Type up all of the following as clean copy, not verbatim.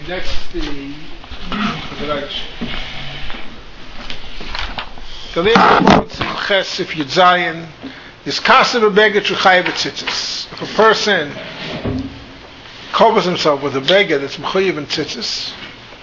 That's the Ches if Yud Zayin is Kasev a beged Shechayv Tzitzis. If a person covers himself with a beged that's Mechayiv and Tzitzis,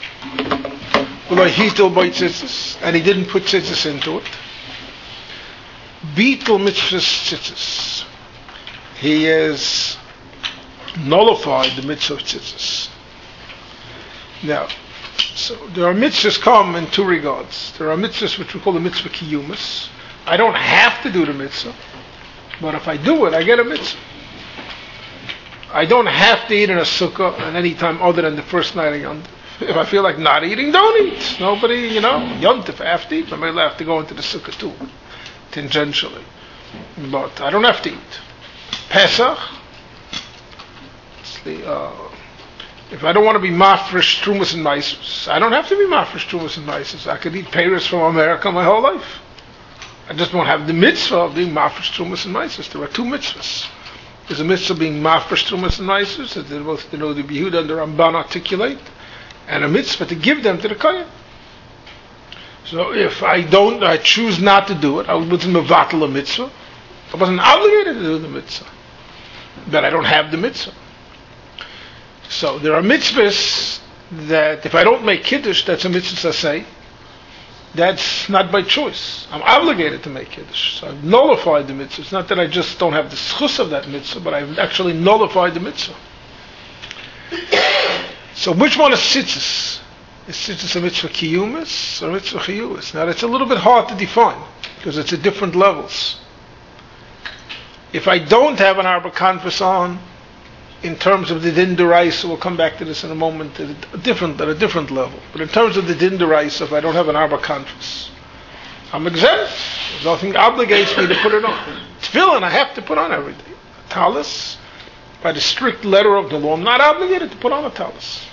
Hitel by Tzitzis, and he didn't put Tzitzis into it, Beetle Mitzvahs Tzitzis, he has nullified the mitzvah of Tzitzis. Now, so there are mitzvahs come in two regards. There are mitzvahs which we call the mitzvah kiyumas. I don't have to do the mitzvah, but if I do it, I get a mitzvah. I don't have to eat in a sukkah at any time other than the first night of Yontif. If I feel like not eating, don't eat. Nobody, Yontif, I have to eat. I may have to go into the sukkah too, tangentially. But I don't have to eat. Pesach, it's if I don't want to be mafresh trumas and maisus, I don't have to be mafresh trumas and maisus. I could eat payros from America my whole life. I just don't have the mitzvah of being mafresh trumas and maisus. There are two mitzvahs. There's a mitzvah of being mafresh trumas and maisus, as both the Yehuda and the Ramban articulate, and a mitzvah to give them to the kohen. So if I choose not to do it, I was mevatel a mitzvah. I wasn't obligated to do the mitzvah, but I don't have the mitzvah. So there are mitzvahs that if I don't make kiddush, that's a mitzvah say. That's not by choice. I'm obligated to make kiddush. So I've nullified the mitzvah. It's not that I just don't have the schus of that mitzvah, but I've actually nullified the mitzvah. So which one is tzitzis? Is tzitzis a mitzvah kiyumis or a mitzvah chiyumis? Now it's a little bit hard to define because it's at different levels. If I don't have an arba kanvas on, in terms of the din d'oraisa, we'll come back to this in a moment, at a different level. But in terms of the din d'oraisa, if I don't have an arba kanvas, I'm exempt. Nothing obligates me to put it on. Tefillin, I have to put on every day. Talis, by the strict letter of the law, I'm not obligated to put on a talis.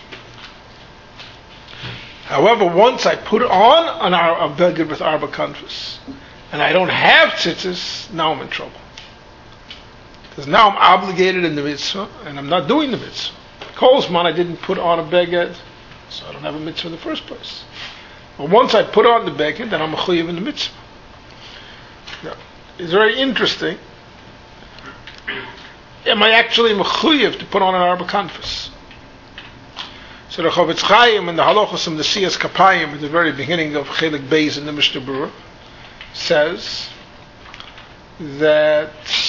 However, once I put on a beged with arba kanvas, and I don't have tzitzis, now I'm in trouble. Because now I'm obligated in the mitzvah, and I'm not doing the mitzvah. Kolzman, I didn't put on a beged, so I don't have a mitzvah in the first place. But once I put on the beged, then I'm mechuyev in the mitzvah. Now, it's very interesting. Am I actually mechuyev to put on an arba kanvas? So the Chavetz Chaim and the halachos from the Siyas Kapayim at the very beginning of Chelik Beis in the Mishnah Berurah says that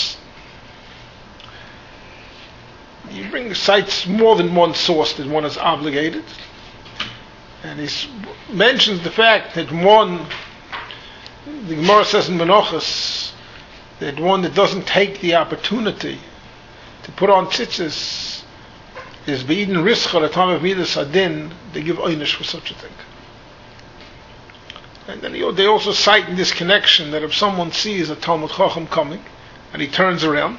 he cites more than one source that one is obligated, and he mentions the fact that the Gemara says in Menachos that one that doesn't take the opportunity to put on tzitzis is be'idin rischa at the time of midas adin. They give oynish for such a thing. And then they also cite in this connection that if someone sees a Talmud Chacham coming and he turns around,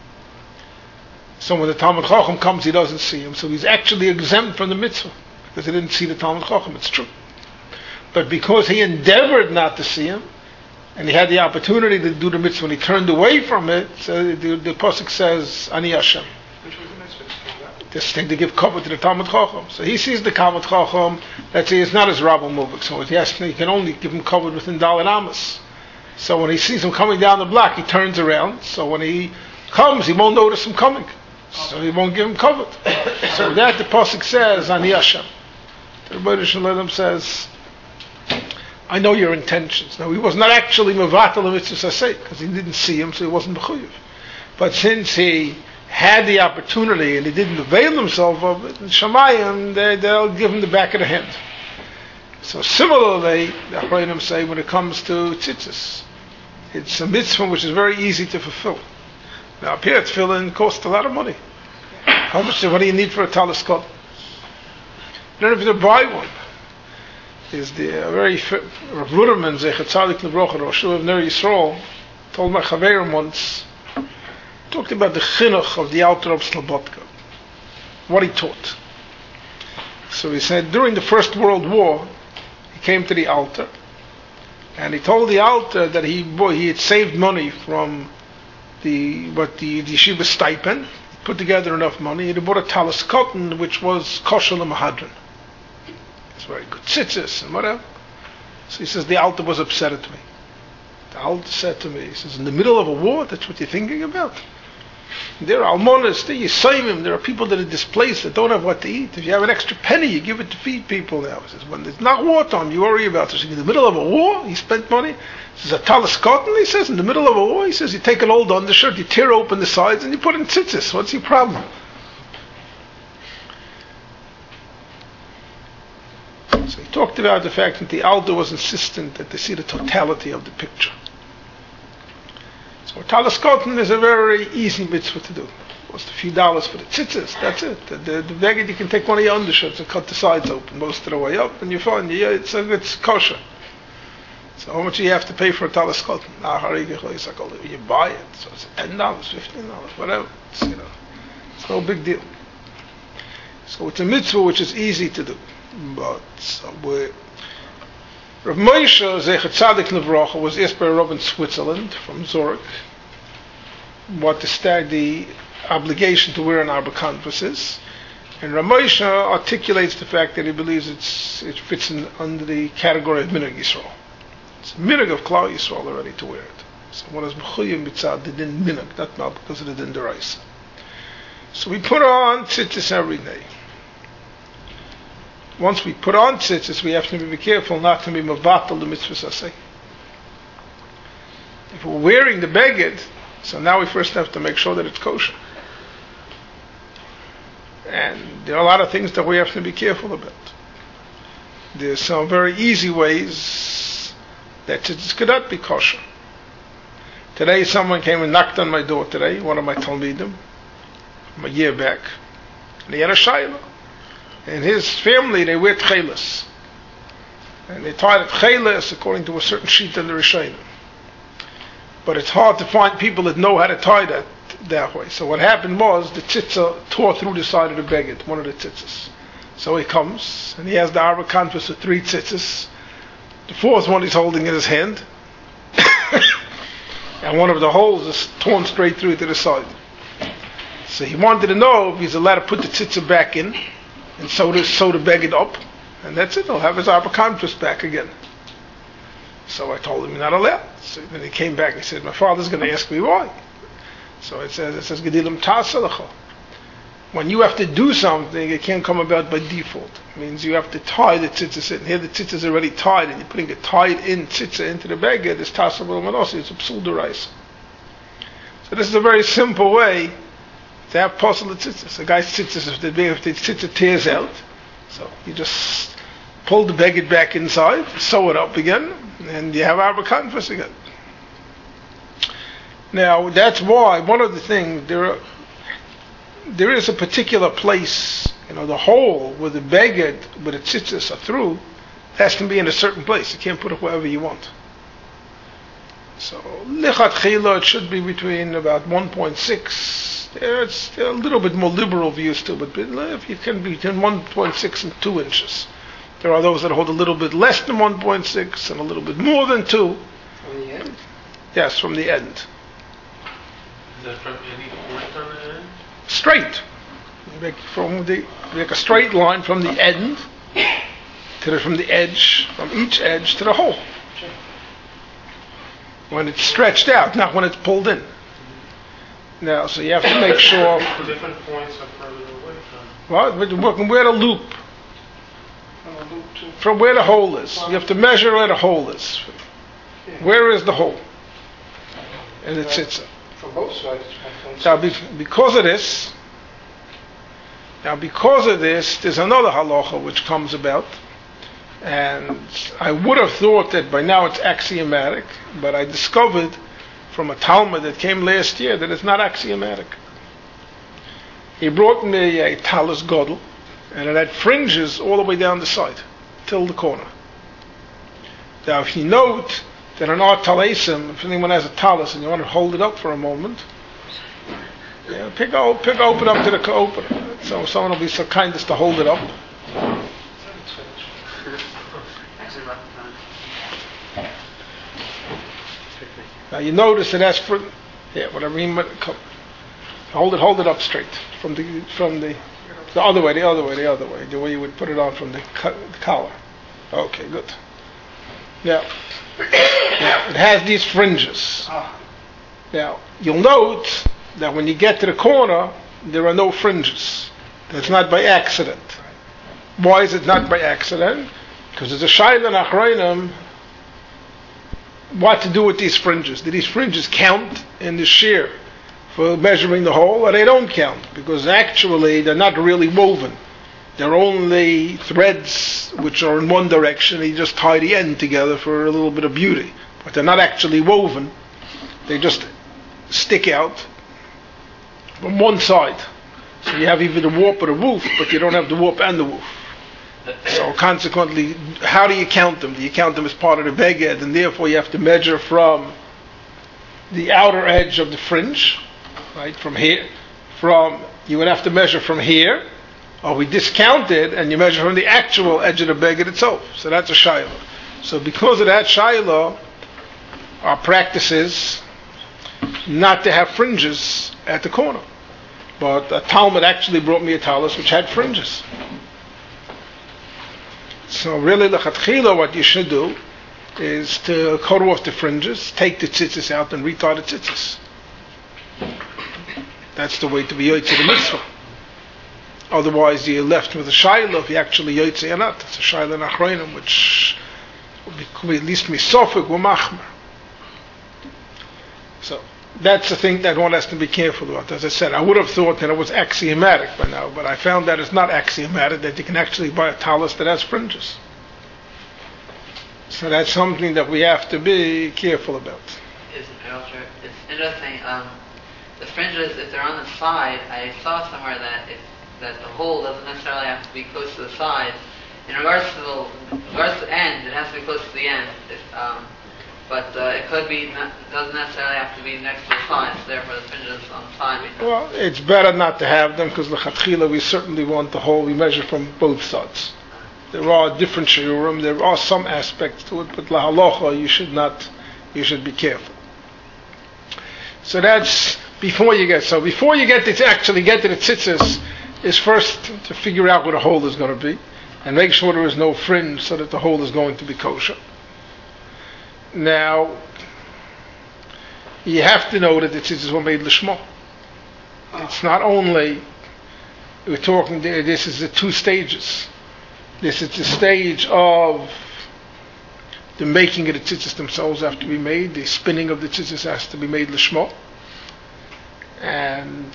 so when the Talmud Chacham comes, he doesn't see him. So he's actually exempt from the mitzvah because he didn't see the Talmud Chacham. It's true. But because he endeavored not to see him, and he had the opportunity to do the mitzvah when he turned away from it, so the Pasuk says, Ani Hashem. Which was the mitzvah? This thing to give cover to the Talmud Chacham. So he sees the Talmud Chacham, let's say it's not his Rabbi Muvik, so he can only give him cover within Dalet Amos. So when he sees him coming down the block, he turns around. So when he comes, he won't notice him coming. So he won't give him cover. So that the Pasuk says, Ani Hashem. The Rebbeinu Shalom says, I know your intentions. Now he was not actually mevatel the mitzvah saseh, because he didn't see him, so he wasn't mechuyev. But since he had the opportunity and he didn't avail himself of it, in Shamayim, they'll give him the back of the hand. So similarly, the Achronim say when it comes to tzitzis, it's a mitzvah which is very easy to fulfill. Now, up here, tefillin costs a lot of money. What do you need for a talis kol? You don't have to buy one. Is the very Rav Ruderman, Zecher Tzadik Lebrocha, Rosh of Ner Yisrael, told my chaverim once, talked about the chinuch of the Alter of Slobodka, what he taught. So he said, during the First World War, he came to the Alter, and he told the Alter that he had saved money from the yeshiva stipend, put together enough money, and he bought a talis cotton which was kosher l'mahadran. It's very good tzitzis and whatever. So he says, the Alter was upset at me. The Alter said to me, he says, in the middle of a war, that's what you're thinking about? There are almonas, there you save him, there are people that are displaced that don't have what to eat. If you have an extra penny, you give it to feed people now. He says, when it's not wartime, you worry about it. So in the middle of a war, he spent money. He says, a talis cotton, he says, in the middle of a war, he says, you take an old undershirt, you tear open the sides, and you put in tzitzis. What's your problem? So he talked about the fact that the Alter was insistent that they see the totality of the picture. So talis cotton is a very easy mitzvah to do. It costs a few dollars for the tzitzis, that's it. The beged, you can take one of your undershirts and cut the sides open most of the way up, and you find it's kosher. So how much do you have to pay for a talis cotton? You buy it, so it's $10, $15, whatever. It's no big deal. So it's a mitzvah which is easy to do. But Rav Moshe Zecher Tzadik Nevracha was asked by a Rav in Switzerland from Zurich what the obligation to wear an Arba canvas is, and Rav Moshe articulates the fact that he believes it fits under the category of Minhag Yisrael. It's a Minhag of Klal Yisrael already to wear it. So one is Mechuyim Mitzad the Din Minhag, not because of the Din D'Oraisa. So we put on tzitzis every day. Once we put on tzitzis, we have to be careful not to be mavatal the mitzvahs aseh. If we're wearing the beged, so now we first have to make sure that it's kosher. And there are a lot of things that we have to be careful about. There's some very easy ways that tzitzis could not be kosher. Today someone came and knocked on my door today, one of my talmidim, from a year back, and he had a shayla. In his family, they wear tchelas. And they tie the tchelas according to a certain sheet in the Rishonim. But it's hard to find people that know how to tie that way. So what happened was, the tzitzah tore through the side of the beged, one of the tzitzas. So he comes, and he has the Arba canvas with 3 tzitzas. The 4th one he's holding in his hand. And one of the holes is torn straight through to the side. So he wanted to know if he's allowed to put the tzitzah back in, and sew the beged up, and that's it. He'll have his Arba canvas back again. So I told him you're not allowed. So then he came back and said, my father's going to ask me why. So it says Gedilim Tasalacha. When you have to do something, it can't come about by default. It means you have to tie the tzitzis in. Here the tzitzis is already tied, and you're putting a tied in tzitzah into the beged. It's Tasal Manosi. It's a psul d'oraisa. So this is a very simple way to have possible tzitzis. A guy's tzitzis, if the tzitzah tears out, so you just pull the beged back inside, sew it up again, and you have Arba canvas again. Now, that's why, one of the things, there is a particular place, the hole where the beged, where the tzitzis are through, has to be in a certain place. You can't put it wherever you want. So, lichat chila, it should be between about 1.6. There's a little bit more liberal views too, but if you can be between 1.6 and 2 inches. There are those that hold a little bit less than 1.6 and a little bit more than 2. From the end? Yes, from the end. Is that from any point on the end? Straight. You make a straight line from the end from the edge, from each edge to the hole. When it's stretched out, not when it's pulled in. Now, so you have to make sure. Different points are further away from. Well, from where the loop, from where the hole is. You have to measure where the hole is. Where is the hole? And it sits. From both sides. Now, because of this, there's another halacha which comes about, and I would have thought that by now it's axiomatic, but I discovered from a Talmud that came last year that it's not axiomatic. He brought me a talis godel, and it had fringes all the way down the side, till the corner. Now, if you note that an art talesim, if anyone has a talis and you want to hold it up for a moment, pick open up to the opener. So someone will be so kind as to hold it up. Now you notice that that's for, whatever you might hold it up straight from the The other way. The way you would put it on from the collar. Okay, good. Now, it has these fringes. Now, you'll note that when you get to the corner, there are no fringes. That's not by accident. Why is it not by accident? Because there's a shayla in Achronim what to do with these fringes. Do these fringes count in the shear for measuring the hole, or they don't count? Because actually they're not really woven. They're only threads which are in one direction. You just tie the end together for a little bit of beauty. But they're not actually woven. They just stick out from one side. So you have either the warp or the woof, but you don't have the warp and the woof. So consequently, how do you count them? Do you count them as part of the beged, and therefore you have to measure from the outer edge of the fringe, right, from here, you would have to measure from here, or we discount it and you measure from the actual edge of the beged itself. So that's a shayla. So because of that shayla, our practice is not to have fringes at the corner. But a Talmud actually brought me a talus which had fringes. So really, lechatchila, what you should do is to cut off the fringes, take the tzitzis out, and retie the tzitzis. That's the way to be yotze the mitzvah. Otherwise, you're left with a shayla if you actually yotze or not. It's a shayla in Achronim, which will be at least misofik u'machmer. So that's the thing that one has to be careful about. As I said, I would have thought that it was axiomatic by now, but I found that it's not axiomatic, that you can actually buy a talus that has fringes. So that's something that we have to be careful about. It's interesting. The fringes, if they're on the side, I saw somewhere that the hole doesn't necessarily have to be close to the side. In regards to the end, it has to be close to the end. But it could be, doesn't necessarily have to be next to the sides, therefore the fringes on the side. Well, it's better not to have them, because l'chatchila we certainly want the hole, we measure from both sides. There are different shiurim, there are some aspects to it, but lahalocha you should be careful. So that's before you get to actually get to the tzitzis, is first to figure out where the hole is going to be, and make sure there is no fringe so that the hole is going to be kosher. Now, you have to know that the tzitzis were made l'shmo. It's not only, we're talking, this is the two stages. This is the stage of the making of the tzitzis themselves have to be made, the spinning of the tzitzis has to be made l'shmo. And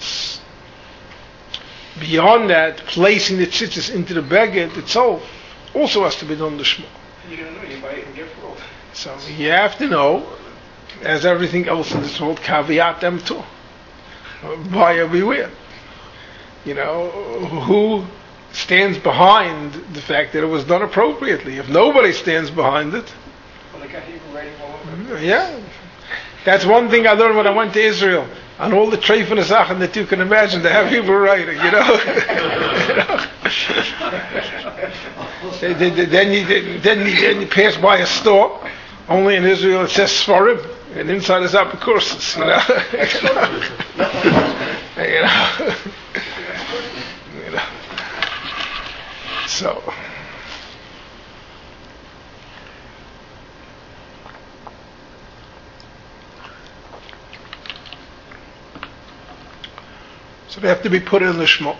beyond that, placing the tzitzis into the beged itself also has to be done l'shmo. You're going to know, you buy it and get full. So you have to know, as everything else in this world, caveat emptor. Buyer beware. You know, who stands behind the fact that it was done appropriately? If nobody stands behind it. Well, they got Hebrew writing all over. Yeah. That's one thing I learned when I went to Israel. On all the treif and sachen that you can imagine, they have Hebrew writing, you know. Then you pass by a store. Only in Israel it says Sfarim, and inside is Apocryphos, you know. you know. So they have to be put in the shmo.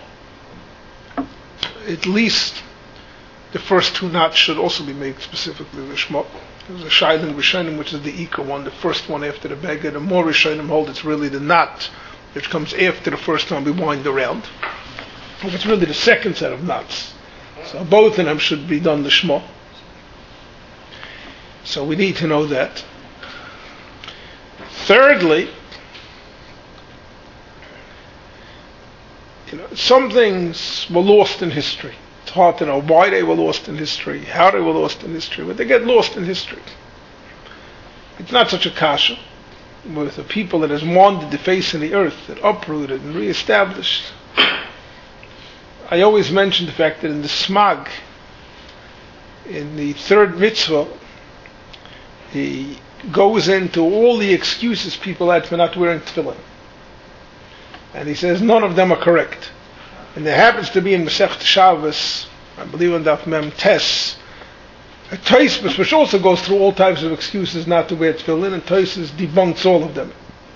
At least the first two knots should also be made specifically the shmo. There's a Shailim Rishonim, which is the Ika one, the first one after the beged. The more Rishonim hold, it's really the knot which comes after the first time we wind around. It's really the second set of knots. So both of them should be done the shmo. So we need to know that. Thirdly, some things were lost in history. It's hard to know why they were lost in history, how they were lost in history, but they get lost in history. It's not such a kasha with a people that has wandered the face of the earth, that uprooted and reestablished. I always mention the fact that in the smag, in the third mitzvah, he goes into all the excuses people had for not wearing tefillin. And he says none of them are correct. And there happens to be in Masechet Shabbos, I believe on Daf Mem Tes, a Tosfos which also goes through all types of excuses not to wear tefillin, and Tosfos debunks all of them.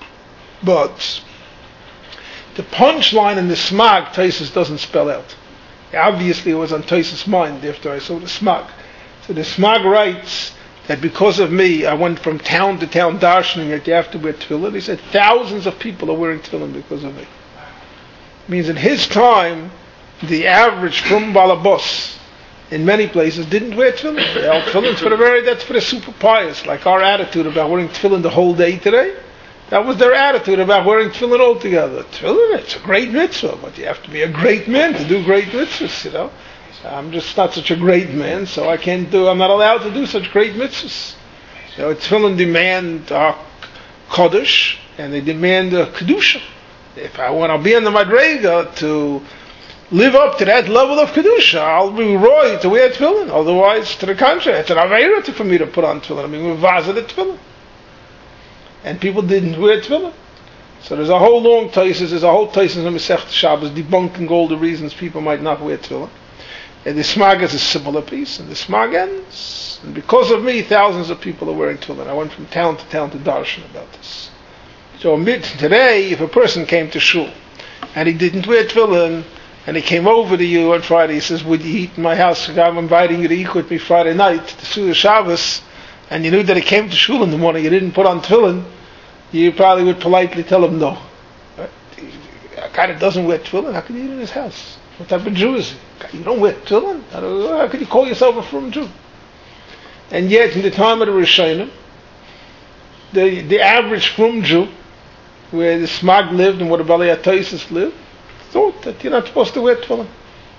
But the punchline in the Smag, Tosfos doesn't spell out. Obviously it was on Tosfos' mind after I saw the Smag. So the Smag writes that because of me, I went from town to town darshaning that you have to wear tefillin. He said thousands of people are wearing tefillin because of me. It means in his time, the average from Balabos in many places didn't wear tefillin. They held tefillin that's for the super pious, like our attitude about wearing tefillin the whole day today. That was their attitude about wearing tefillin altogether. Tefillin, it's a great mitzvah, but you have to be a great man to do great mitzvahs, you know. I'm just not such a great man, so I'm not allowed to do such great mitzvahs. You know, tefillin demand Kodesh, and they demand Kedusha. If I want to be in the Madrega to live up to that level of Kedusha, I'll be roy to wear tefillin. Otherwise, to the contrary, it's an aveira for me to put on tefillin. I mean, we're vazed at tefillin. And people didn't wear tefillin. So there's a whole long Tosfos, there's a whole Tosfos in Masechet Shabbos debunking all the reasons people might not wear tefillin. And the Smag is a similar piece, and the Smag ends. And because of me, thousands of people are wearing tefillin. I went from town to darshan about this. So today, if a person came to shul, and he didn't wear tefillin, and he came over to you on Friday, he says, would you eat in my house? I'm inviting you to eat with me Friday night to Suda Shabbos, and you knew that he came to shul in the morning, you didn't put on tefillin, you probably would politely tell him no. A guy that doesn't wear tefillin, how can you eat in his house? What type of Jew is he? You don't wear tefillin? How can you call yourself a frum Jew? And yet, in the time of the Rishonim, the average frum Jew, where the Smag lived and where the Balei HaTosfos lived, thought that you're not supposed to wear tefillin.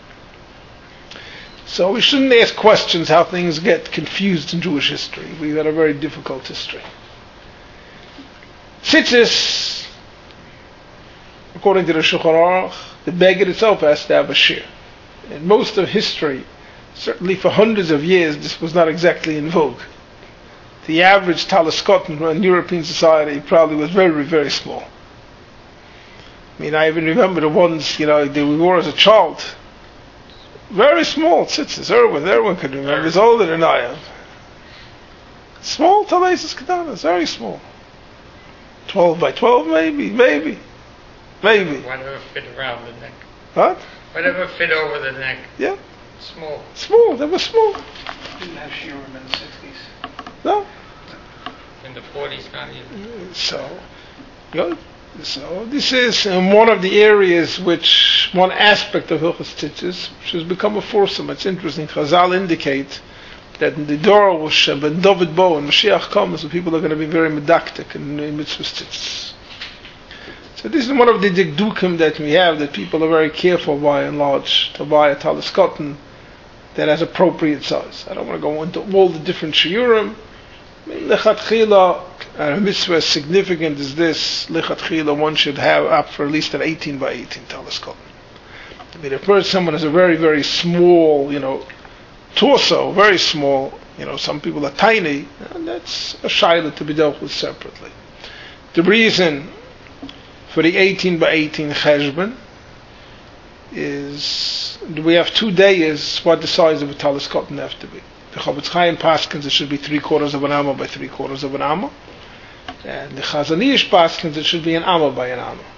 So we shouldn't ask questions how things get confused in Jewish history. We've had a very difficult history. Tzitzis, according to the Shulchan Aruch, the beggar itself has to have a shear. In most of history, certainly for hundreds of years, this was not exactly in vogue. The average talis cotton in European society probably was very, very small. I mean, I even remember the ones, that we wore as a child. Very small tzitzis. Everyone can remember. It's older than I am. Small talesis ketanas, very small. 12 by 12 maybe. Whatever fit around the neck. What? Whatever fit over the neck. Yeah. Small. They were small. Didn't have shiurim in the 60s. No. In the 40s, not even. So, good. So this is one of the areas one aspect of Hilchos Tzitzis, which has become a foursome. It's interesting. Chazal indicate that in the Dor when David Bo and Mashiach comes, the people are going to be very medactic in mitzvahs tzitzis. So this is one of the dikdukim that we have, that people are very careful by and large to buy a talis cotton that has appropriate size. I don't want to go into all the different shiurim. Lechatchila, a mitzvah as significant as this, lechatchila, one should have up for at least an 18 by 18 talis cotton. I mean, if someone has a very, very small, torso, very small, some people are tiny, and that's a shayla to be dealt with separately. The reason for the 18 by 18 cheshbon is we have 2 days what the size of a talis cotton have to be. The Chofetz Chaim paskins it should be 3/4 of an amma by 3/4 of an amma, and the Chazon Ish paskins it should be an amma by an amma.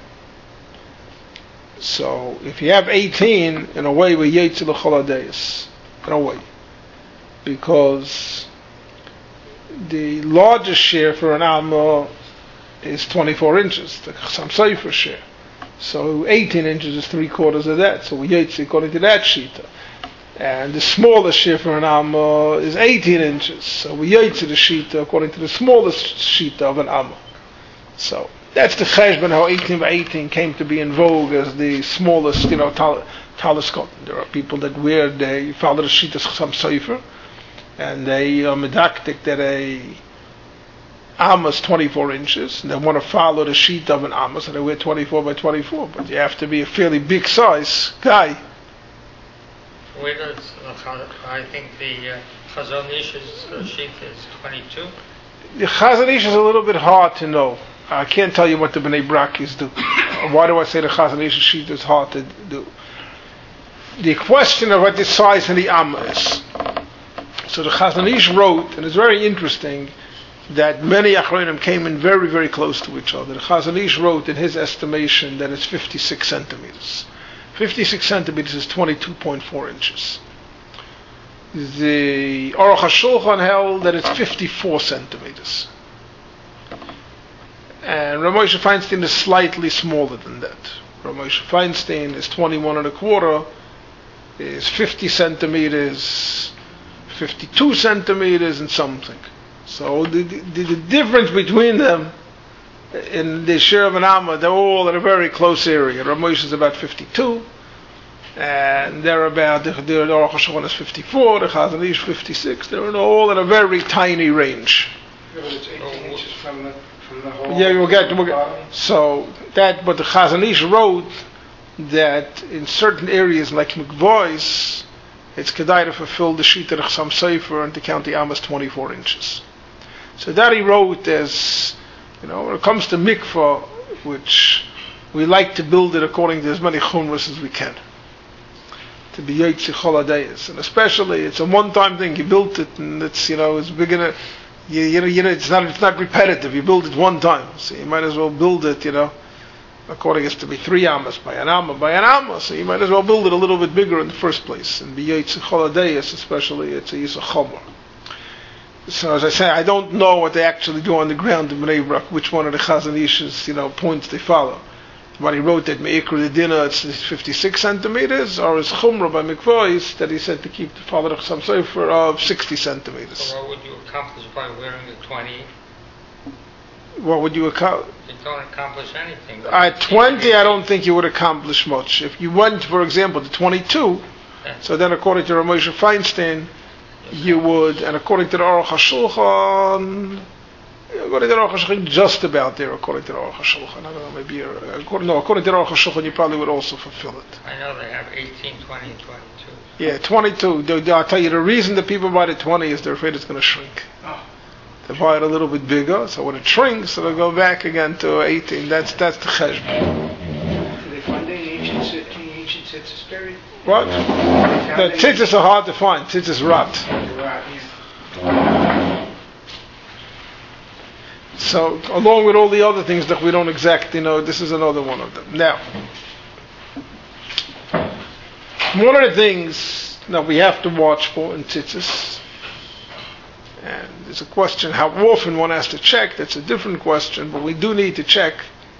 So if you have 18, in a way we yetzi l'chol hadayis, in a way, because the largest share for an amma is 24 inches, the Chassam Sofer share. So 18 inches is 3/4 of that. So we yetzi according to that shita. And the smallest share for an amma is 18 inches. So we yetzi the shita according to the smallest shita of an amma. So that's the cheshbon, how 18 by 18 came to be in vogue as the smallest, talis cotton. There are people that they follow the shitas Chassam Sofer, and they are medactic that a amma is 24 inches, and they want to follow the sheet of an amma, so they wear 24 by 24. But you have to be a fairly big size guy. I think the Chazon Ish's sheet is 22. The Chazon Ish is a little bit hard to know. I can't tell you what the Bnei Brakis do. Why do I say the Chazon Ish sheet is hard to do? the question of what the size of the Amma is. So the Chazon Ish wrote, and it's very interesting, that many Achronim came in very, very close to each other. The Chazon Ish wrote in his estimation that it's 56 centimeters. 56 centimeters is 22.4 inches. The Aruch HaShulchan held that it's 54 centimeters. And Rav Moshe Feinstein is slightly smaller than that. Rav Moshe Feinstein is 21 and a quarter, is 50 centimeters, 52 centimeters and something. So the difference between them in the share of an Amma, they're all in a very close area. Rav Moshe is about 52, and they're about, the Aruch HaShulchan is 54, the Chazon Ish 56. They're all in a very tiny range. Yeah, but it's 18 inches from the whole. Yeah, we'll get so that, but the Chazon Ish wrote that in certain areas like Mikvois, it's kedai to fulfill the Shita of Chassam Sofer and to count the Amos 24 inches. So that he wrote as, when it comes to mikvah, which we like to build it according to as many chumras as we can, to be yotzi chol hadayis, and especially it's a one-time thing. You built it, and it's it's big enough. It's not repetitive. You build it one time, so you might as well build it, according as to be 3 amas by an amma. So you might as well build it a little bit bigger in the first place, and be yotzi chol hadayis, especially it's a yisach chomer. So as I say, I don't know what they actually do on the ground in Bnei Brak, which one of the Chazon Ish's points they follow. But he wrote that Me'ikr the Dinah it's 56 centimeters, or is Chumrah by Mikvois that he said to keep the father of Chassam Sofer of 60 centimeters. So what would you accomplish by wearing the 20? What would you accomplish? You don't accomplish anything. At 20, I don't think you would accomplish much. If you went, for example, to 22, so then according to Rav Moshe Feinstein, you would, and according to the Aruch HaShulchan, just about there, according to the Aruch HaShulchan. I don't know, maybe according to the Aruch HaShulchan, you probably would also fulfill it. I know they have 18, 20, and 22. Yeah, 22. I'll tell you, the reason that people buy the 20 is they're afraid it's going to shrink. Oh. They buy it a little bit bigger, so when it shrinks, they'll go back again to 18. That's the cheshbon. Do they find any ancient tzitzis buried? What? The tzitzis are hard to find. Tzitzis rot. So, along with all the other things that we don't exactly know, this is another one of them. Now, one of the things that we have to watch for in tzitzis, and there's a question how often one has to check, that's a different question, but we do need to check.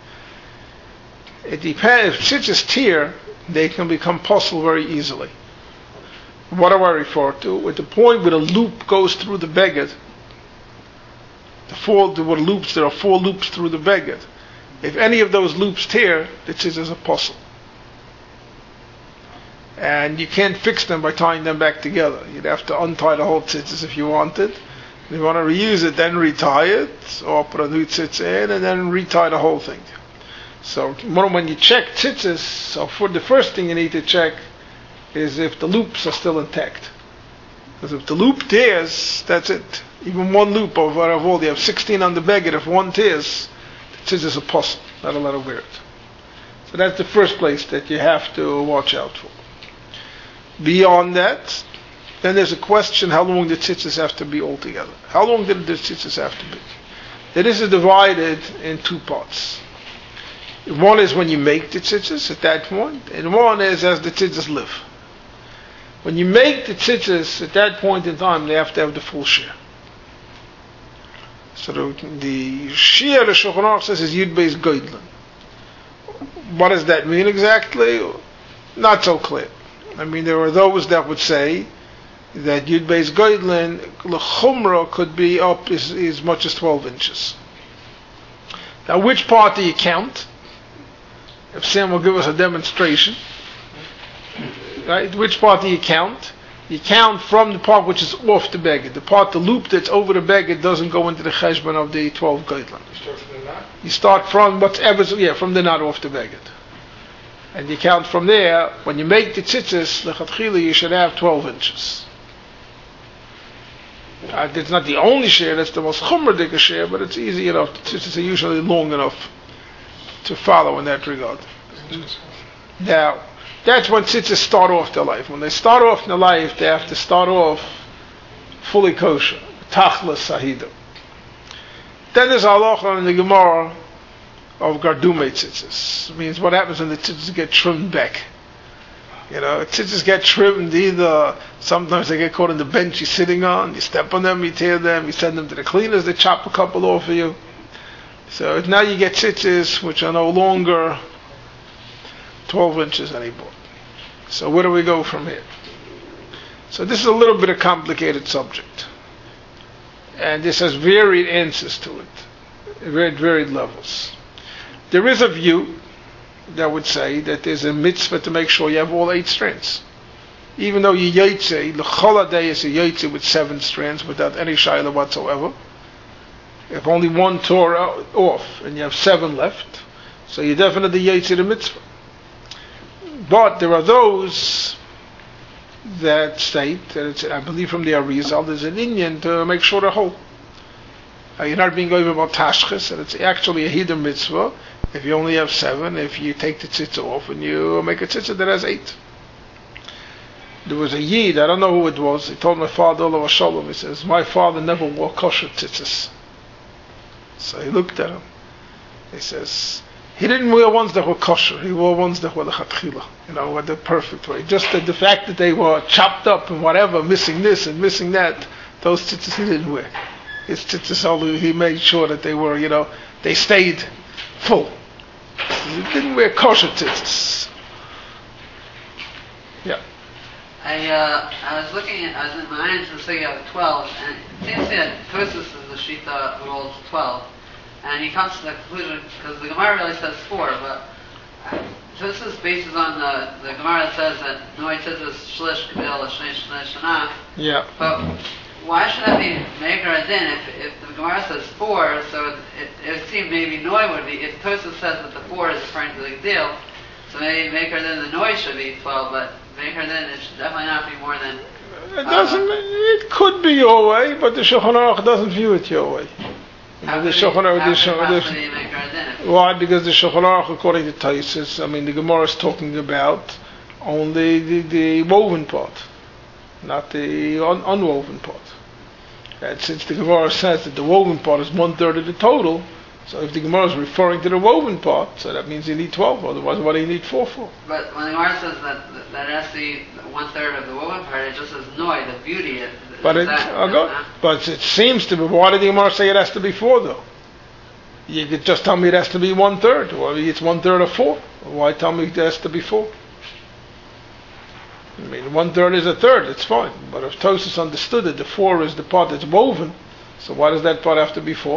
It depends, if tzitzis tear, they can become puzzled very easily. What do I refer to? At the point where the loop goes through the beged, there are 4 loops through the beged. If any of those loops tear, the tzitzis is a puzzle. And you can't fix them by tying them back together. You'd have to untie the whole tzitzis if you wanted. If you want to reuse it, then retie it, or put a new tzitzis in, and then retie the whole thing. So when you check tzitzis, so for the first thing you need to check is if the loops are still intact. Because if the loop tears, that's it. Even one loop of all, you have 16 on the beged, if one tears, the tzitzis is a puzzle, not allowed to wear it. So that's the first place that you have to watch out for. Beyond that, then there's a question how long the tzitzis have to be altogether. How long did the tzitzis have to be? This is divided in 2 parts. One is when you make the tzitzis at that point, and one is as the tzitzis live. When you make the tzitzis at that point in time, they have to have the full shear. So the shear the Shulchan Aruch says is Yud Beis Goydlin. What does that mean exactly? Not so clear. I mean, there are those that would say that Yud Beis Goydlin l'chumra could be up as much as 12 inches. Now, which part do you count? If Sam will give us a demonstration, right? Which part do you count? You count from the part which is off the beged. The loop that's over the beged doesn't go into the cheshbon of the 12 goydlin. You start from whatever, from the knot off the beged. And you count from there. When you make the tzitzis, lechatchila, you should have 12 inches. It's not the only share, that's the most chumradik share, but it's easy enough. The tzitzis are usually long enough to follow in that regard. Now, That's when tzitzis start off their life. When they start off in their life, they have to start off fully kosher. Tachlis Sahida. Then there's halacha in the Gemara of Gardume tzitzis. It means what happens when the tzitzis get trimmed back. Tzitzis get trimmed either, sometimes they get caught on the bench you're sitting on, you step on them, you tear them, you send them to the cleaners, they chop a couple off for you. So now you get tzitzis which are no longer 12 inches anymore. So where do we go from here? So this is a little bit of a complicated subject. And this has varied answers to it, varied levels. There is a view that would say that there's a mitzvah to make sure you have all 8 strands. Even though you yotze, l'chol hadei is a yotze with 7 strands without any shayla whatsoever. If only one tore off and you have 7 left, so you definitely yotze the mitzvah. But there are those that state that it's, I believe from the Arizal, there's an Indian to make sure they're whole. You're not being over about tashchis, and it's actually a hiddur mitzvah. If you only have 7, if you take the tzitzah off and you make a tzitzah that has 8. There was a Yid, I don't know who it was, he told my father, Olav Shalom, he says, my father never wore kosher tzitzahs. So he looked at him. He says, he didn't wear ones that were kosher, he wore ones that were the chatchila, were the perfect way. Just the fact that they were chopped up and whatever, missing this and missing that, those tzitzahs he didn't wear. His tzitzahs, he made sure that they were, they stayed full. He didn't wear kosher tzitzis. Yeah. I was in my eyes to say 12, and it seems to me that Tosus is the Shita who holds 12, and he comes to the conclusion, because the Gemara really says 4, but Tosus bases on the Gemara that says that Noi Tzitzis Shlish Kabil L'Shnei Shnei Shana. Yeah. But why should that be Me'er Adin if the Gemara says 4? So it would seem maybe Noi would be. If Tosus says that the 4 is referring to the deal, so maybe Me'er Adin the Noi should be 12, but Me'er Adin it should definitely not be more than. It doesn't. It could be your way, but the Shulchan Aruch doesn't view it your way. Why? Because the Shulchan Aruch, according to Taisus, the Gemara is talking about only the woven part, not the unwoven part. And since the Gemara says that the woven part is 1/3 of the total, so if the Gemara is referring to the woven part, so that means you need 12, otherwise what do you need 4 for? But when the Gemara says that it has to be 1/3 of the woven part, it just says noi, the beauty. But it seems to be, why did the Gemara say it has to be 4 though? You could just tell me it has to be 1/3, or it's 1/3 of 4. Why tell me it has to be 4? 1/3 is 1/3, it's fine. But if Tosus understood it, the 4 is the part that's woven, so why does that part have to be 4?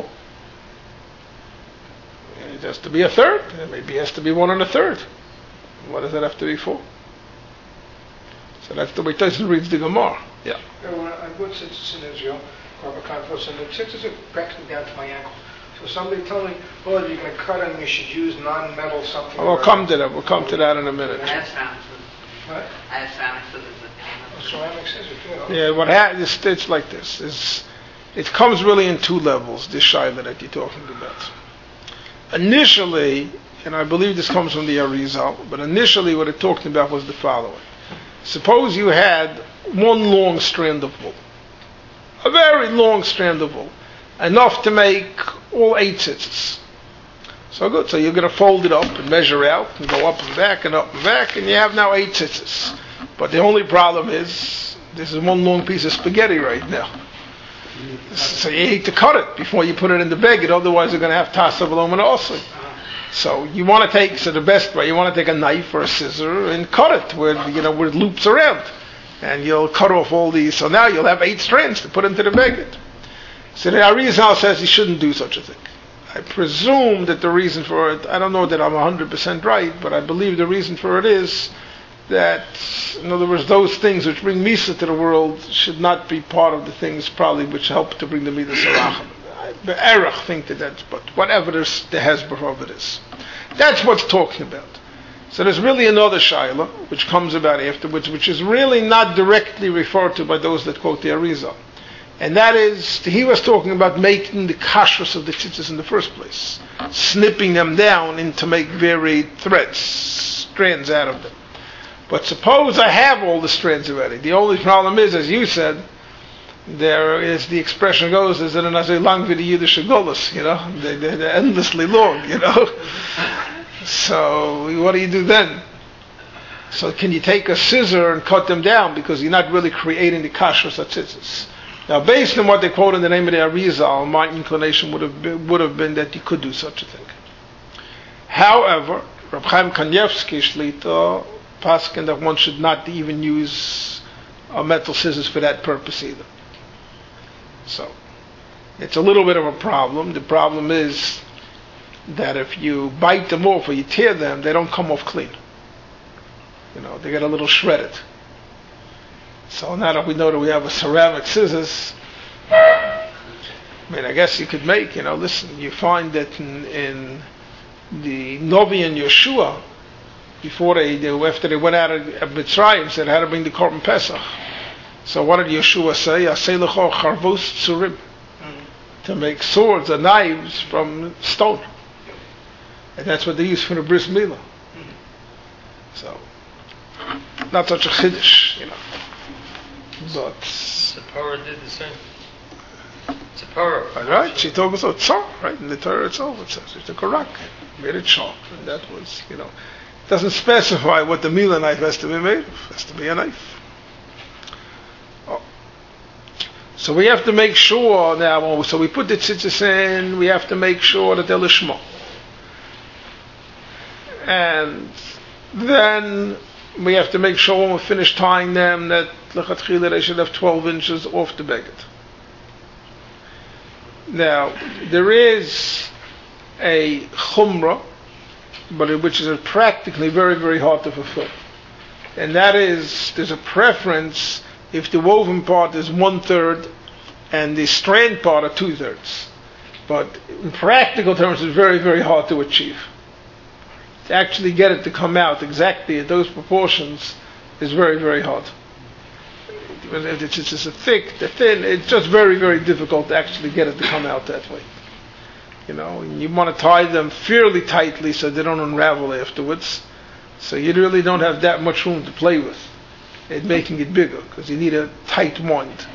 It has to be 1/3. Maybe it has to be 1 1/3. Why does that have to be 4? So that's the way Tosus reads the Gemara. Yeah. I bought tzitzis in Israel, Korban Conference, and the tzitzis are practically down to my ankle. So somebody told me, you're going to cut them, you should use non-metal something. We'll come to that. We'll come to that in a minute. I have ceramic What? I have ceramic scissors. Ceramic scissors, too. Yeah, what happens, it's like this. It comes really in 2 levels, this shaila that you're talking about. Initially, and I believe this comes from the Arizal, but initially what it talked about was the following. Suppose you had one long strand of wool, a very long strand of wool, enough to make all 8 tzitzis. So good, so you're going to fold it up and measure out and go up and back, and you have now 8 tzitzis. But the only problem is, this is one long piece of spaghetti right now. So you need to cut it before you put it in the bag, otherwise you're going to have tasa v'lo also. So you want to take, the best way, you want to take a knife or a scissor and cut it where it loops around. And you'll cut off all these, so now you'll have 8 strands to put into the bag. So the Arizal says you shouldn't do such a thing. I presume that the reason for it, I don't know that I'm 100% right, but I believe the reason for it is that, in other words, those things which bring Misa to the world should not be part of the things probably which help to bring the Midas Arachim. The Erech think that's, but whatever the Hezbollah of it is. That's what's talking about. So there's really another Shaila, which comes about afterwards, which is really not directly referred to by those that quote the Arizal. And that is, he was talking about making the kashrus of the tzitzis in the first place. Snipping them down into make varied threads, strands out of them. But suppose I have all the strands already. The only problem is, as you said, there is, the expression goes, is that as long with the Yiddish Golas, they're endlessly long, So what do you do then? So can you take a scissor and cut them down, because you're not really creating the kashrus atzitzis. Now, based on what they quote in the name of the Arizal, my inclination would have been that you could do such a thing. However, Reb Chaim Kanievsky Shlita paskin that one should not even use metal scissors for that purpose either. So it's a little bit of a problem. The problem is that if you bite them off or you tear them, they don't come off clean. They get a little shredded. So now that we know that we have a ceramic scissors, I guess you could make, listen, you find that in the Novi and Yeshua, after they went out of Mitzrayim, said how to bring the Korban Pesach. So what did Yeshua say? Aseh lecho charvos tzurim, to make swords or knives from stone. And that's what they use for the bris milah. So, not such a chiddush, But Zipporah did the same. Zipporah. Right, she told us so tzar, right? In the Torah itself it says it's a karak, made it sharp, and that was, it doesn't specify what the milah knife has to be made of. It has to be a knife. So we have to make sure now. So we put the tzitzis in. We have to make sure that they're lishma, and then we have to make sure when we finish tying them that lechatchila they should have 12 inches off the beged. Now there is a chumrah, but which is practically very, very hard to fulfill, and that is there's a preference if the woven part is 1/3 and the strand part are 2/3. But in practical terms, it's very, very hard to achieve. To actually get it to come out exactly at those proportions is very, very hard. If it's just a thick, the thin, it's just very, very difficult to actually get it to come out that way. And you want to tie them fairly tightly so they don't unravel afterwards. So you really don't have that much room to play with in making it bigger, because you need a tight wind.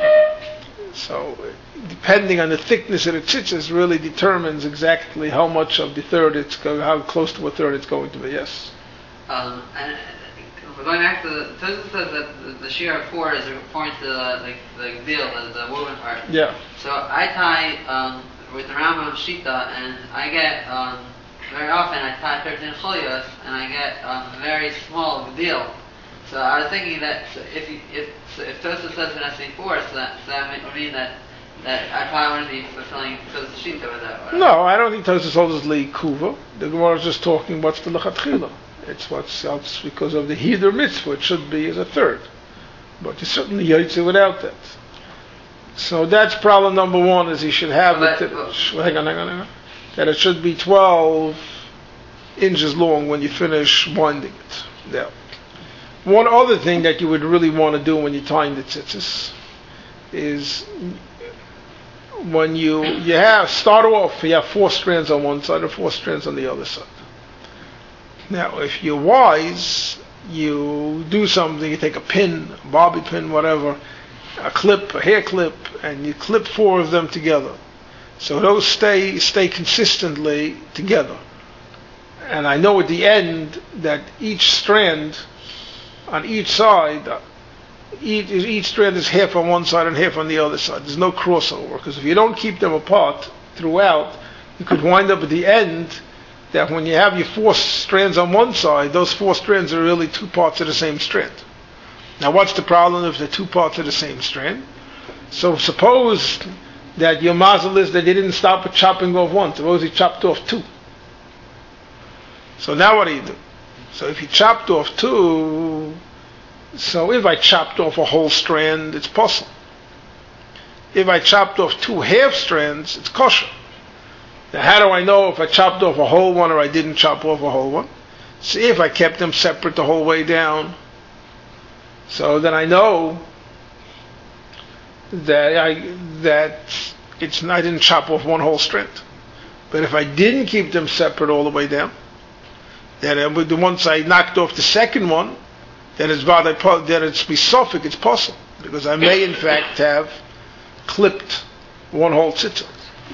So depending on the thickness of the tzitzis really determines exactly how much of the third how close to a third it's going to be. Yes. And going back to the Tosfos says that the shear of 4 is referring to the veil, the woven part. Yeah. So I tie with the Rambam Shita, and I get very often I tie 13 cholyos, and I get very small veil. So I was thinking that if Tosfos says in SC4, so that would mean that I probably wouldn't be fulfilling Tosfos Shita with that. No, I don't think Tosfos holds li kuva. The Gemara is just talking what's the lechatchila. It's what's else because of the Hidur mitzvah. It should be as a third, but you certainly yotze without that. So that's problem number one: is he should have hang on. That it should be 12 inches long when you finish winding it. There. One other thing that you would really want to do when you're tying the tzitzis is when you start off, you have 4 strands on one side and 4 strands on the other side. Now, if you're wise, you do something, you take a pin, a bobby pin, whatever, a clip, a hair clip, and you clip 4 of them together. So those stay consistently together. And I know at the end that each strand on each side, each strand is half on one side and half on the other side. There's no crossover, because if you don't keep them apart throughout, you could wind up at the end that when you have your 4 strands on one side, those 4 strands are really 2 parts of the same strand. Now what's the problem if they're 2 parts of the same strand? So suppose that your mazel is that they didn't stop at chopping off 1. Suppose he chopped off 2. So now what do? So if he chopped off 2, so if I chopped off a whole strand, it's possible. If I chopped off 2 half strands, it's kosher. Now how do I know if I chopped off a whole one or I didn't chop off a whole one? See if I kept them separate the whole way down. So then I know that I didn't chop off one whole strand. But if I didn't keep them separate all the way down, then once I knocked off the second one, then it's misofik, it's possible. Because I may in fact have clipped one whole tzitzit.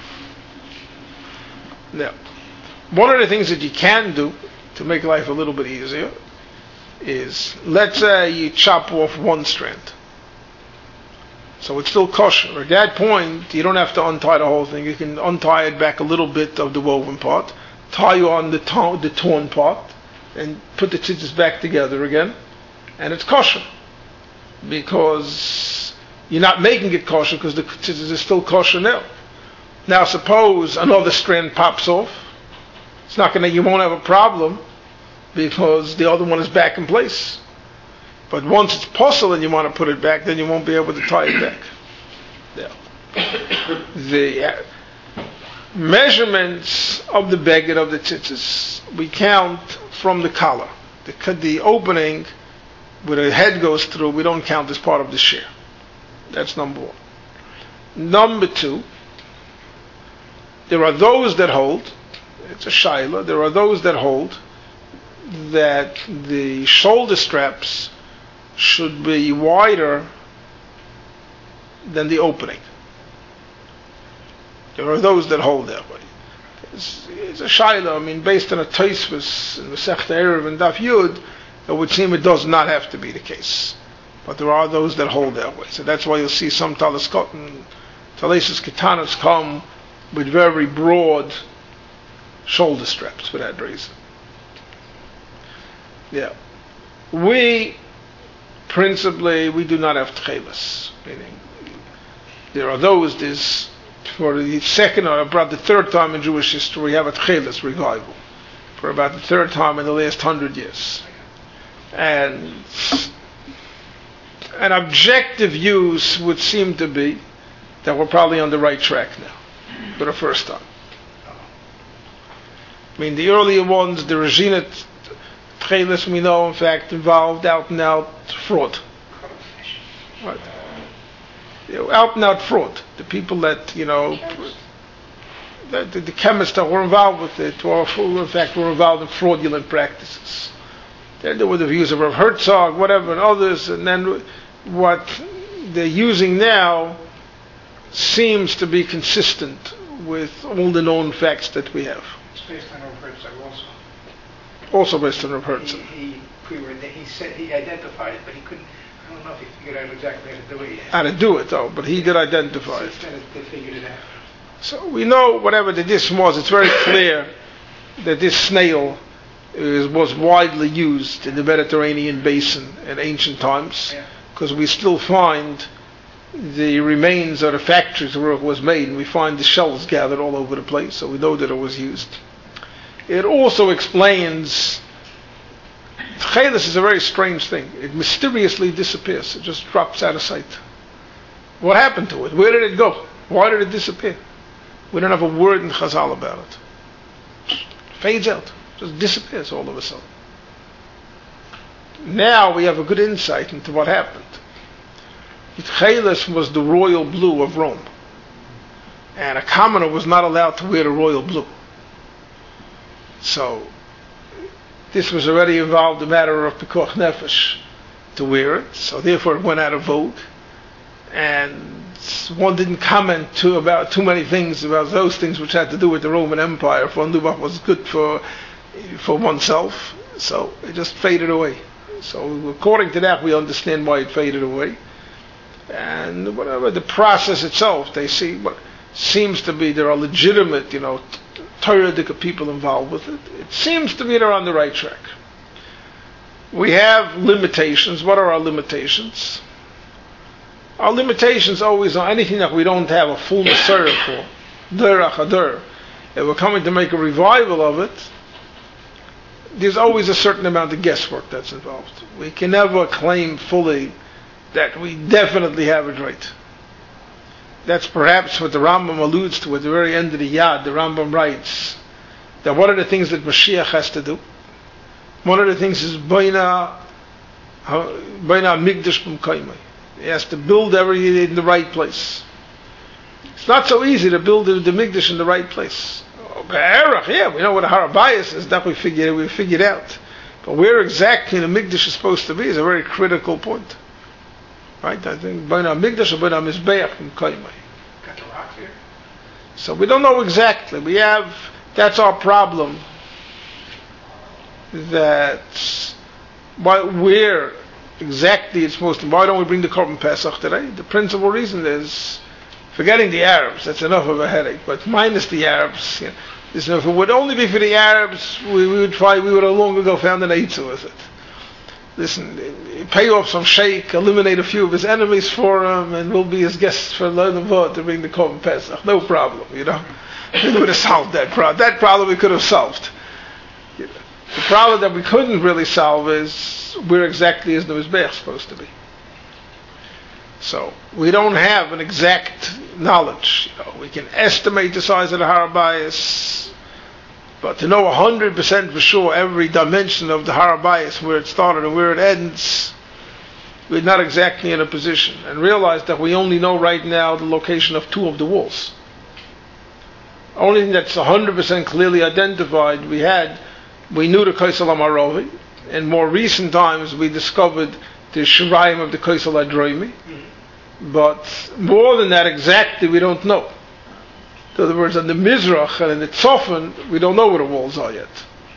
Now, one of the things that you can do to make life a little bit easier is, let's say you chop off one strand. So it's still kosher. At that point, you don't have to untie the whole thing. You can untie it back a little bit of the woven part, tie on the torn part, and put the tzitzis back together again, and it's kosher. Because you're not making it kosher because the tzitzis is still kosher now. Now suppose another strand pops off. You won't have a problem because the other one is back in place. But once it's possible and you want to put it back, then you won't be able to tie it back. Yeah. The measurements of the beged of the tzitzis, we count from the collar. The opening where the head goes through, we don't count as part of the shear. That's number one. Number two, there are those that hold, it's a shaila, there are those that hold that the shoulder straps should be wider than the opening. There are those that hold that way. It's a shaila, based on a Tosfos in the Masechta Erev and Daf Yud, it would seem it does not have to be the case. But there are those that hold that way. So that's why you'll see some Talaskot and Talesis Ketanas come with very broad shoulder straps for that reason. Yeah. We do not have tchelas. Meaning, there are those, for the second or about the third time in Jewish history, we have a tchelas revival. For about the third time in the last 100 years. And an objective use would seem to be that we're probably on the right track now, for the first time. The earlier ones, the Reginat Tchelis, we know, in fact, involved out and out fraud. Right. Out and out fraud. The people that, the chemists that were involved with it, were involved in fraudulent practices. There were the views of Rav Herzog, whatever, and others, and then what they're using now seems to be consistent with all the known facts that we have. It's based on Rav Herzog also. Also based on Rav Herzog. He said he identified it, but he couldn't. I don't know if he figured out exactly how to do it yet. How to do it, though, but he did identify it. They figured it out. So we know whatever the dish was. It's very clear that this snail was widely used in the Mediterranean basin in ancient times, because we still find the remains of the factories where it was made, and we find the shells gathered all over the place, so we know that it was used. It also explains, tchelis is a very strange thing. It mysteriously disappears. It just drops out of sight. What happened to it? Where did it go? Why did it disappear? We don't have a word in Chazal about it. It fades out. Just disappears all of a sudden. Now we have a good insight into what happened. Tchelis was the royal blue of Rome. And a commoner was not allowed to wear the royal blue. So, this was already involved a matter of Pekuach Nefesh to wear it. So therefore it went out of vogue. And one didn't comment about too many things about those things which had to do with the Roman Empire. For one knew what was good for oneself. So it just faded away. So according to that we understand why it faded away. And whatever the process itself, they see what seems to be there are legitimate, Torah-dika people involved with it. It seems to be they're on the right track. We have limitations. What are our limitations? Our limitations always are anything that we don't have a full Masorah for. Derech Hadar. If we're coming to make a revival of it, there's always a certain amount of guesswork that's involved. We can never claim fully that we definitely have it right. That's perhaps what the Rambam alludes to at the very end of the Yad. The Rambam writes that one of the things that Mashiach has to do, one of the things is Baina Migdash B'Mkaimai. He has to build everything in the right place. It's not so easy to build the Migdash in the right place. Yeah, we know what a Harabayas is. That we figured out. But where exactly the Mikdash is supposed to be is a very critical point. Right? I think B'nai Mikdash or B'nai Mizbeach in Kaimai. Got the rock there. So we don't know exactly. That's our problem. Where exactly it's supposed to be. Why don't we bring the Korban Pesach today? The principal reason is, forgetting the Arabs, that's enough of a headache, but minus the Arabs, if it would only be for the Arabs, we would have long ago found an eitzah with it. Listen, pay off some sheikh, eliminate a few of his enemies for him, and we'll be his guests for Learnavot to bring the Korban Pesach. No problem, We would have solved that problem. That problem we could have solved. The problem that we couldn't really solve is where exactly is the Mizbeach supposed to be. So we don't have an exact knowledge. We can estimate the size of the Har HaBayis, but to know 100% for sure every dimension of the Har HaBayis, where it started and where it ends, we're not exactly in a position. And realize that we only know right now the location of 2 of the walls. Only thing that's 100% clearly identified, we knew the Kaisel HaMaravi. In more recent times, we discovered the Shirayim of the Kaisel HaDroimi. But more than that, exactly, we don't know. In other words, on the Mizrach and in the Tzofan, we don't know where the walls are yet.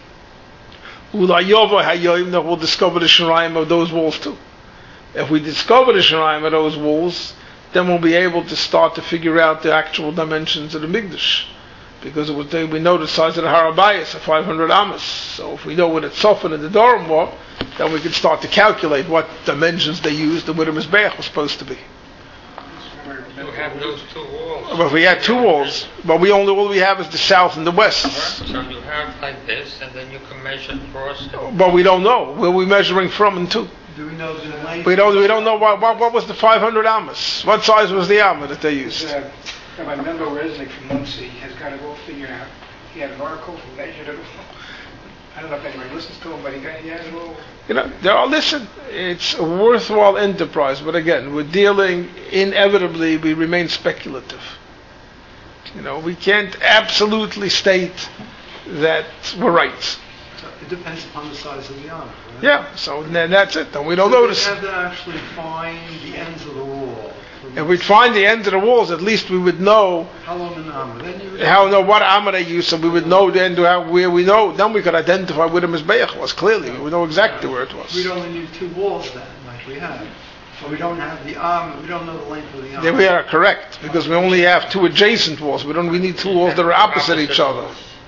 We'll discover the Shirayim of those walls too. If we discover the Shirayim of those walls, then we'll be able to start to figure out the actual dimensions of the Mikdash. Because we know the size of the Har HaBayis, 500 Amos. So if we know what the Tzofan and the Dorim were, then we can start to calculate what dimensions they used and where the Mizbeach was supposed to be. You have those 2 walls. But if we had 2 walls, but all we have is the south and the west. So you have like this, and then you can measure across. But we don't know where we're measuring from and to. Do we know the length? We don't know what was the 500 Amos. What size was the Amma that they used? My member Resnick from Muncie has got it all figured out. He had an article, he measured it. I don't know if anybody listens to him, but he has it all. Listen, it's a worthwhile enterprise, but again, we're dealing, inevitably, we remain speculative. We can't absolutely state that we're right. So it depends upon the size of the honor, right? Yeah, so then that's it. Then we don't notice. We have to actually find the ends of the wall. If we'd find the ends of the walls, at least we would know how long an amma. Then you would know what amma they used, so we would know then where we know. Then we could identify where the Mizbeach was clearly. We would know exactly where it was. We'd only need 2 walls then, like we have. So we don't have the amma. We don't know the length of the amma. Then we are correct because we only have 2 adjacent walls. We need 2 walls that are opposite each other.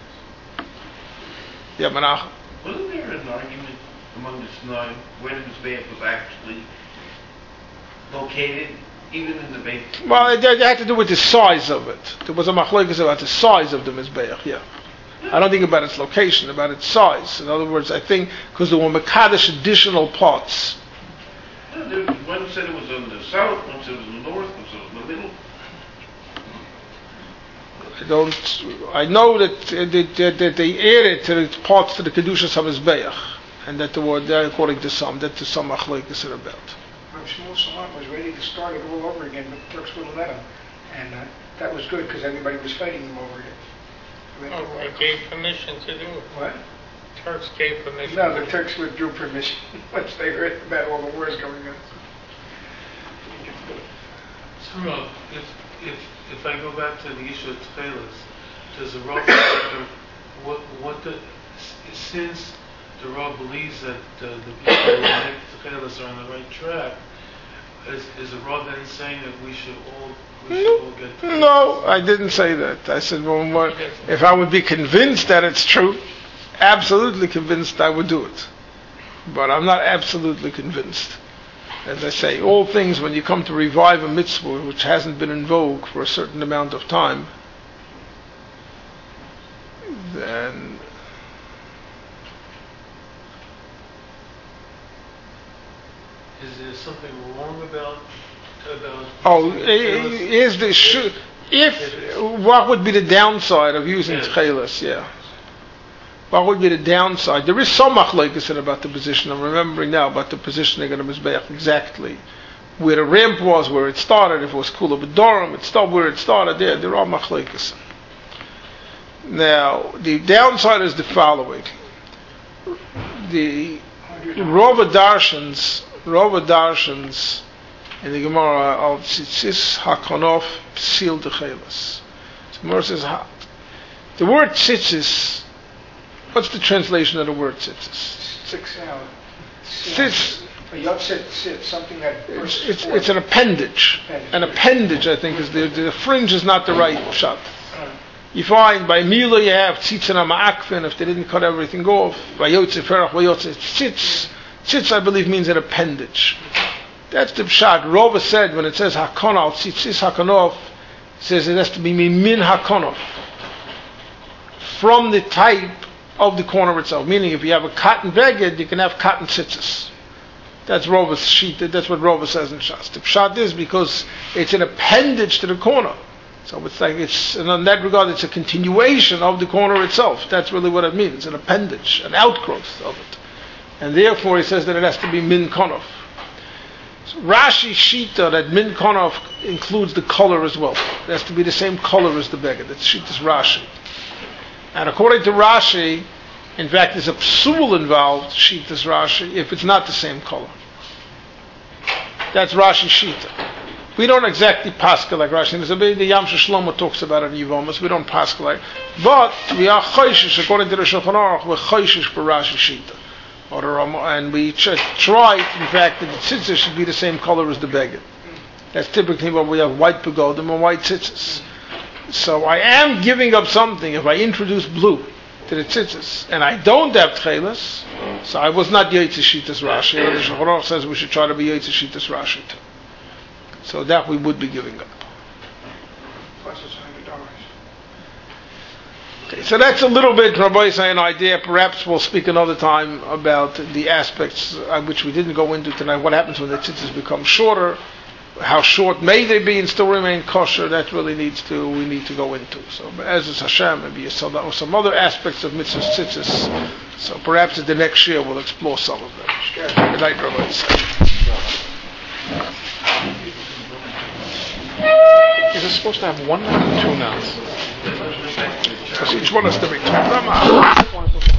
Yeah, Menachem. Wasn't there an argument among the Tannaim where the Mizbeach was actually located? Even in the base? Well, it had to do with the size of it. There was a machlokes about the size of the Mizbeach, I don't think about its location, about its size. In other words, I think because there were Mekadesh additional parts. One said it was on the south, one said it was in the north, one said it was in the middle. I know that they added to the parts to the Kedushas HaMizbeach, and that according to some, that to some machlokes are about. Shmuel Salam was ready to start it all over again, but the Turks wouldn't let him. And that was good because everybody was fighting him over it. They gave permission to do it. What? Turks gave permission. No, the Turks withdrew permission once they heard about all the wars going on. So, if I go back to the issue of Tchelas, does the Rav since the Rav believes that the people who make Tchelas are on the right track, is the Rav then saying that we should all get Tchelas? No, I didn't say that. I said, if I would be convinced that it's true, absolutely convinced, I would do it. But I'm not absolutely convinced. As I say, all things, when you come to revive a mitzvah which hasn't been in vogue for a certain amount of time, then is there something wrong about what would be the downside of using Tchelas? What would be the downside? There is some machlokes about the position. I'm remembering now about the positioning of the Mizbeach exactly. Where the ramp was, where it started, if it was Kula B'Dorim, it stopped where it started there are machlokes. Now, the downside is the following. the Rova Darshans in the Gemara of Tzitzis Hakonof Psil Dechelas. So Gemara says, the word Tzitzis, what's the translation of the word Tzitzis? Six out. Tzitz. A yotzit, something that... It's an appendage. An appendage, I think, is the fringe is not the right shot. You find by Mila you have tzitzana ma'akfin if they didn't cut everything off. By yotze ferach, by yotze tzitz. Tzitz, I believe, means an appendage. That's the pshat. Rova said when it says hakonov, tzitzis hakonov, says it has to be min hakonov. From the type of the corner itself. Meaning if you have a cotton beged, you can have cotton tzitzis. That's Rova's sheet. That's what Rova says in Shas. The pshat is because it's an appendage to the corner. So it's like and in that regard, it's a continuation of the corner itself. That's really what it means. It's an appendage, an outgrowth of it, and therefore he says that it has to be min konov. So Rashi shita that min konov includes the color as well. It has to be the same color as the beged. That's shita's Rashi, and according to Rashi, in fact, there's a psul involved shita's Rashi if it's not the same color. That's Rashi shita. We don't exactly paskel like Rashi. There's a bit the Yam Shlomo talks about it in Yivomas. We don't paskel like, but we are choishish according to the Shulchan Aruch. We're choishish for Rashi shita, and we try, in fact, that the tzitzis should be the same color as the beged. That's typically what we have: white pagodim and white tzitzis. So I am giving up something if I introduce blue to the tzitzis, and I don't have tchelas. So I was not Yotze Shitas Rashi. The Shulchan Aruch says we should try to be Yotze Shitas Rashi too. So that we would be giving up. Plus it's $100. Okay, so that's a little bit, Rabbi, an idea. Perhaps we'll speak another time about the aspects which we didn't go into tonight. What happens when the tzitzis become shorter? How short may they be and still remain kosher? That really we need to go into. So, as is Hashem, maybe some other aspects of mitzvah tzitzis. So perhaps at the next year we'll explore some of them. Good night, Rabbi. Is it supposed to have one knot or two knots? Because each one has to be 2.